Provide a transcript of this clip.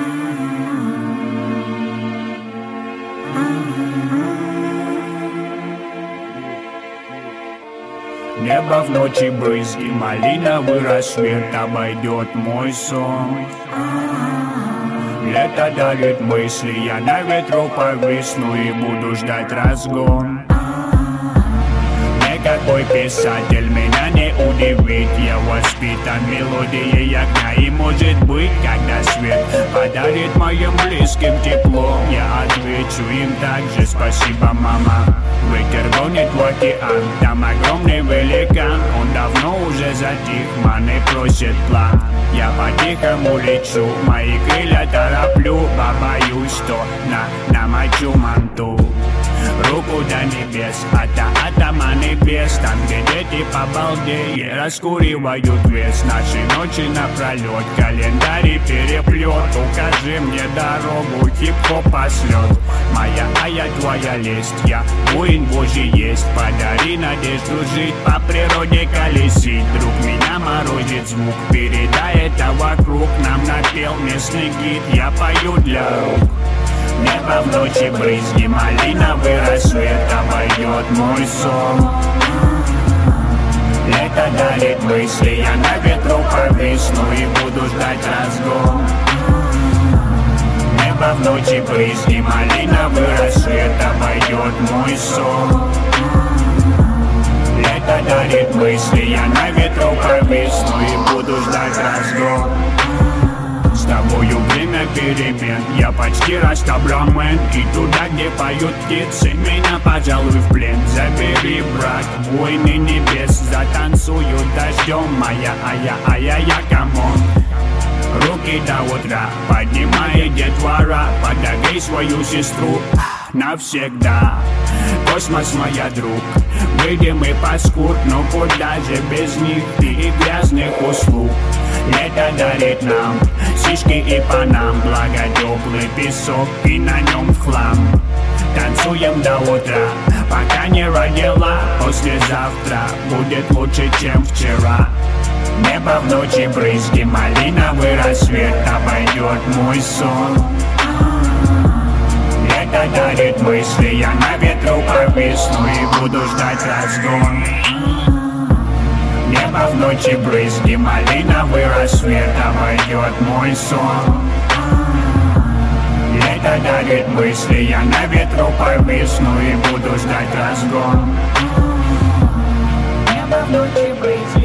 Небо в ночи брызги, малиновый рассвет обойдет мой сон. Лето дарит мысли, я на ветру повисну и буду ждать разгон. Никакой писатель меня не удивит, я воспитан мелодией огня. И может быть, когда свет подарит моим близким тепло, я отвечу им также: спасибо, мама. Ветер гонит в океан, там огромный великан. Он давно уже затих, маны просит план. Я по-тихому лечу, мои крылья тороплю, побоюсь, что намочу манту. Руку до небес, атома небес. Там, где дети побалдеи раскуривают вес. Наши ночи напролет, календарь переплет. Укажи мне дорогу, хип-хоп пошлет. Моя, твоя лесть, я воин Божий есть. Подари надежду жить, по природе колесить. Друг, меня морозит звук, передай это вокруг. Нам напел местный гид, я пою для рук. Небо в ночи брызги, малиновый рассвет обойдет мой сон. Лето дарит мысли, я на ветру повисну и буду ждать разгон. Небо в ночи брызги, малиновый рассвет обойдет мой сон. Лето дарит мысли, я на ветру повисну и буду ждать разгон. С тобою время перемен, я почти растабламен. И туда, где поют птицы, меня, пожалуй, в плен забери, брат, войны небес. Затанцуют дождем, моя, я, камон. Руки до утра, поднимай детвора. Подогрей свою сестру навсегда. Космос, моя друг, выйдем и паскуд, но куда же без них и грязных услуг. Лето дарит нам сишки и панам, благо теплый песок и на нем в хлам. Танцуем до утра, пока не родила. Послезавтра будет лучше, чем вчера. Небо в ночи брызги, малиновый рассвет обойдет мой сон. Лето дарит мысли, я на ветру повисну и буду ждать разгон. Небо в ночи брызги, малиновый рассвет обойдет мой сон. Лето дарит мысли, я на ветру повисну и буду ждать разгон. Небо в ночи брызги.